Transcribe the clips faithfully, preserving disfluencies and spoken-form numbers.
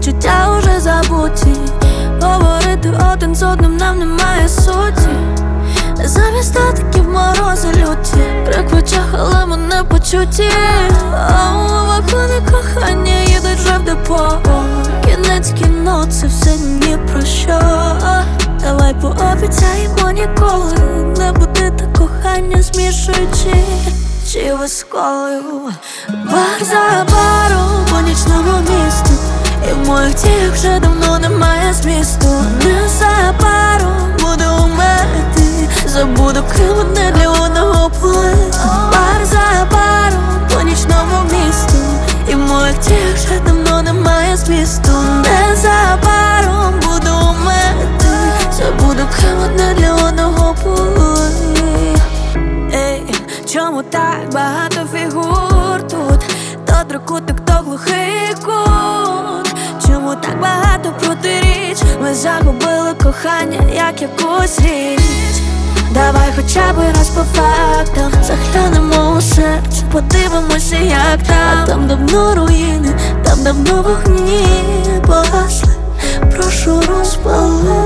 почуття уже забуті. Говорити один з одним нам немає суті. Замість статиків морози люті. Крик в очах, але ми не почуті. А у вагони кохання їдуть вже в депо. Кінець кіно, це все ні про що. Давай пообіцяємо ніколи не буде так кохання змішуючи чи висколою. Бар за баром по нічному місту, і в моїх діях вже давно немає змісту. Незабаром буду умерти, забуду, ким одне для одного були. Бар за баром по нічному місту, і в моїх діях вже давно немає змісту. Незабаром буду умерти, забуду, ким одне для одного були. Ей, чому так багато фігур тут? То трикутник, то глухий кут. Чому так багато протиріч? Ми загубили кохання, як якусь річ. Давай хоча б раз по фактам заглянемо у серце, подивимося, як там. А там давно руїни, там давно вогні погасли. Прошу, розпали.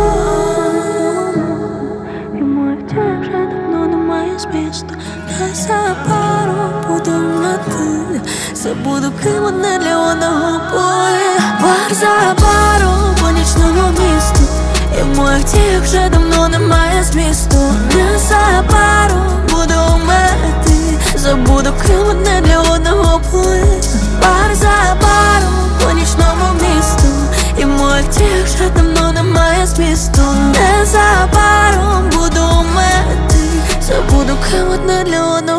І моїх діях вже давно немає змісту. Незабаром буду мати, забуду, ким одне для одного були. Бар за баром по нічному місту, і в моїх діях вже давно немає змісту. Незабаром буду умерти, забуду, ким одне для одного були. Бар за баром по нічному місту, і в моїх діях вже давно немає змісту. Незабаром буду умерти, забуду, ким одне для одного.